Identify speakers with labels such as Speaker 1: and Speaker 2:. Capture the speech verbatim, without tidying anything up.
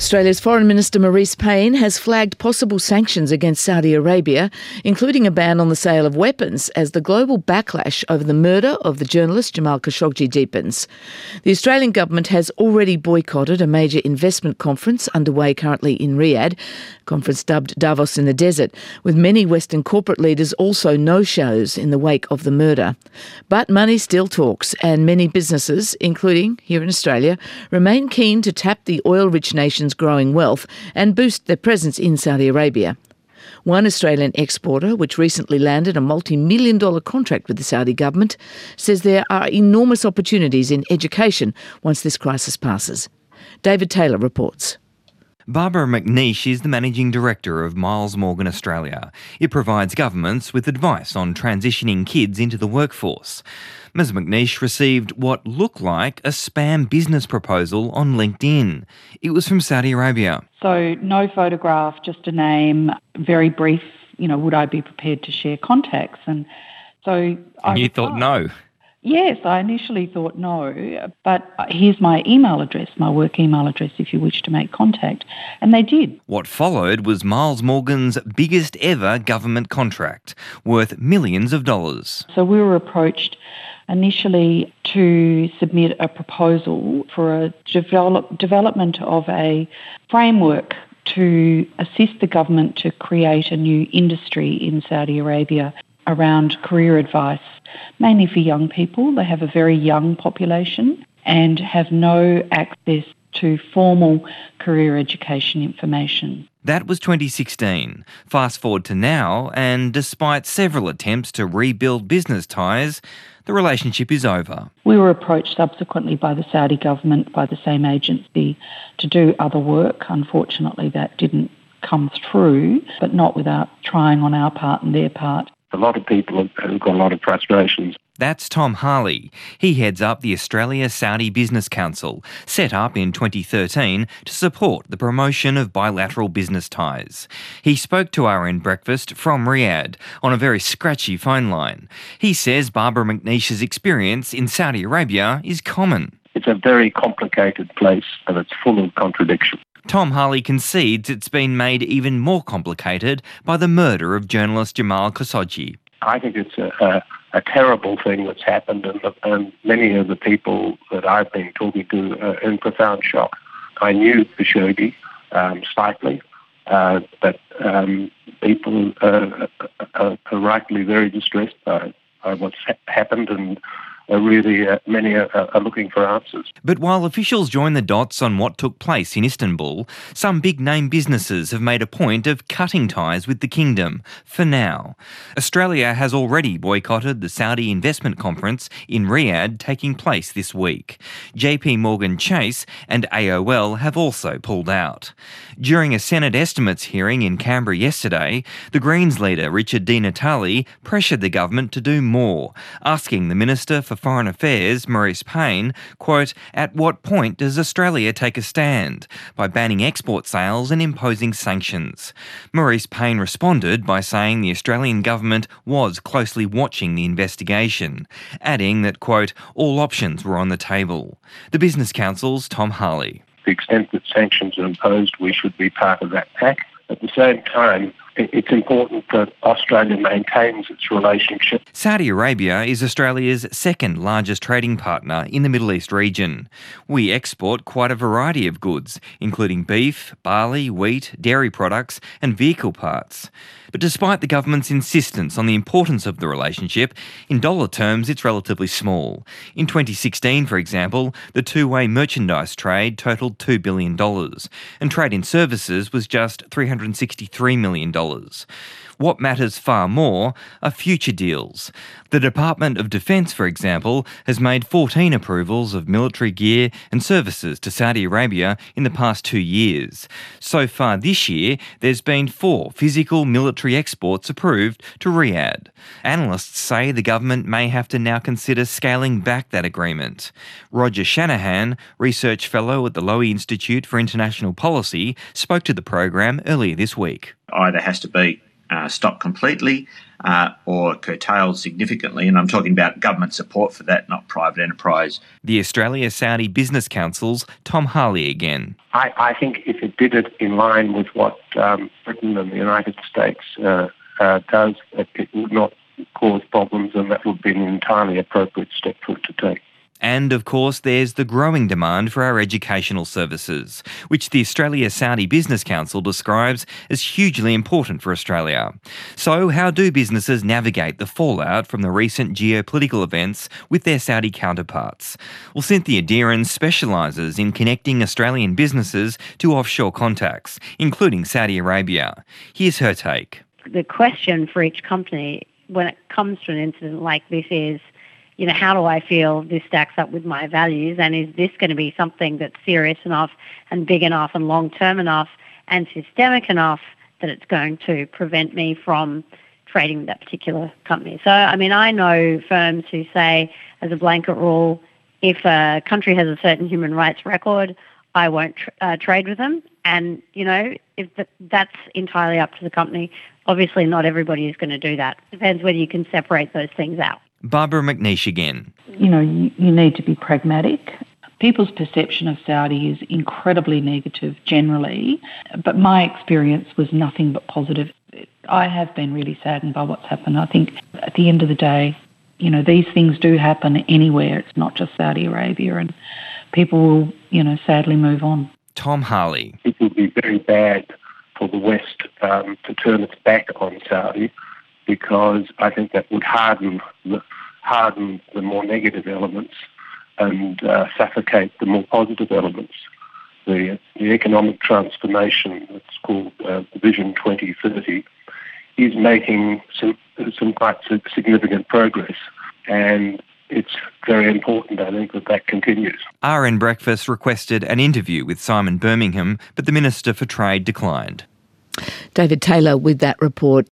Speaker 1: Australia's Foreign Minister Marise Payne has flagged possible sanctions against Saudi Arabia, including a ban on the sale of weapons, as the global backlash over the murder of the journalist Jamal Khashoggi deepens. The Australian government has already boycotted a major investment conference underway currently in Riyadh, a conference dubbed Davos in the Desert, with many Western corporate leaders also no-shows in the wake of the murder. But money still talks, and many businesses, including here in Australia, remain keen to tap the oil-rich nation's growing wealth and boost their presence in Saudi Arabia. One Australian exporter, which recently landed a multi-million dollar contract with the Saudi government, says there are enormous opportunities in education once this crisis passes. David Taylor reports.
Speaker 2: Barbara McNeish is the Managing Director of Miles Morgan Australia. It provides governments with advice on transitioning kids into the workforce. Miz McNeish received what looked like a spam business proposal on LinkedIn. It was from Saudi Arabia.
Speaker 3: So no photograph, just a name, very brief, you know, would I be prepared to share contacts? And so
Speaker 2: and
Speaker 3: I
Speaker 2: you thought no.
Speaker 3: Yes, I initially thought no, but here's my email address, my work email address, if you wish to make contact. And they did.
Speaker 2: What followed was Miles Morgan's biggest ever government contract, worth millions of dollars.
Speaker 3: So we were approached initially to submit a proposal for a develop, development of a framework to assist the government to create a new industry in Saudi Arabia around career advice, mainly for young people. They have a very young population and have no access to formal career education information.
Speaker 2: That was twenty sixteen. Fast forward to now, and despite several attempts to rebuild business ties, the relationship is over.
Speaker 3: We were approached subsequently by the Saudi government, by the same agency, to do other work. Unfortunately, that didn't come through, but not without trying on our part and their part.
Speaker 4: A lot of people have got a lot of frustrations.
Speaker 2: That's Tom Harley. He heads up the Australia-Saudi Business Council, set up in twenty thirteen to support the promotion of bilateral business ties. He spoke to R N Breakfast from Riyadh on a very scratchy phone line. He says Barbara McNeish's experience in Saudi Arabia is common.
Speaker 4: It's a very complicated place and it's full of contradictions.
Speaker 2: Tom Harley concedes it's been made even more complicated by the murder of journalist Jamal Khashoggi.
Speaker 4: I think it's a, a, a terrible thing that's happened, and, and many of the people that I've been talking to are in profound shock. I knew Khashoggi um, slightly, uh, but um, people uh, are, are rightly very distressed by, by what's ha- happened, and Uh, really, uh, many are, are looking for answers.
Speaker 2: But while officials join the dots on what took place in Istanbul, some big-name businesses have made a point of cutting ties with the kingdom, for now. Australia has already boycotted the Saudi Investment Conference in Riyadh taking place this week. J P Morgan Chase and A O L have also pulled out. During a Senate estimates hearing in Canberra yesterday, the Greens leader Richard Di Natale pressured the government to do more, asking the Minister for Foreign Affairs, Marise Payne, quote, at what point does Australia take a stand? By banning export sales and imposing sanctions. Marise Payne responded by saying the Australian government was closely watching the investigation, adding that, quote, all options were on the table. The Business Council's Tom Harley.
Speaker 4: To the extent that sanctions are imposed, we should be part of that pack. At the same time, it's important that Australia maintains its relationship.
Speaker 2: Saudi Arabia is Australia's second largest trading partner in the Middle East region. We export quite a variety of goods, including beef, barley, wheat, dairy products and vehicle parts. But despite the government's insistence on the importance of the relationship, in dollar terms it's relatively small. In twenty sixteen, for example, the two-way merchandise trade totalled two billion dollars, and trade in services was just three hundred sixty-three million dollars. What matters far more are future deals. The Department of Defence, for example, has made fourteen approvals of military gear and services to Saudi Arabia in the past two years. So far this year, there's been four physical military exports approved to Riyadh. Analysts say the government may have to now consider scaling back that agreement. Roger Shanahan, Research Fellow at the Lowy Institute for International Policy, spoke to the program earlier this week.
Speaker 5: Either has to be uh, stopped completely uh, or curtailed significantly. And I'm talking about government support for that, not private enterprise.
Speaker 2: The Australia-Saudi Business Council's Tom Harley again.
Speaker 4: I, I think if it did it in line with what um, Britain and the United States uh, uh, does, it, it would not cause problems, and that would be an entirely appropriate step for it to take.
Speaker 2: And, of course, there's the growing demand for our educational services, which the Australia-Saudi Business Council describes as hugely important for Australia. So how do businesses navigate the fallout from the recent geopolitical events with their Saudi counterparts? Well, Cynthia Deeren specialises in connecting Australian businesses to offshore contacts, including Saudi Arabia. Here's her take.
Speaker 6: The question for each company when it comes to an incident like this is, you know, how do I feel this stacks up with my values, and is this going to be something that's serious enough and big enough and long-term enough and systemic enough that it's going to prevent me from trading with that particular company? So, I mean, I know firms who say, as a blanket rule, if a country has a certain human rights record, I won't tr- uh, trade with them. And, you know, if th- that's entirely up to the company. Obviously, not everybody is going to do that. Depends whether you can separate those things out.
Speaker 2: Barbara McNeish again.
Speaker 3: You know, you, you need to be pragmatic. People's perception of Saudi is incredibly negative generally, but my experience was nothing but positive. I have been really saddened by what's happened. I think at the end of the day, you know, these things do happen anywhere. It's not just Saudi Arabia, and people will, you know, sadly move on.
Speaker 2: Tom Harley.
Speaker 4: It would be very bad for the West um, to turn its back on Saudi, because I think that would harden the, harden the more negative elements and uh, suffocate the more positive elements. The, the economic transformation that's called uh, Vision twenty thirty is making some, some quite significant progress, and it's very important, I think, that that continues.
Speaker 2: R N Breakfast requested an interview with Simon Birmingham, but the Minister for Trade declined.
Speaker 1: David Taylor with that report.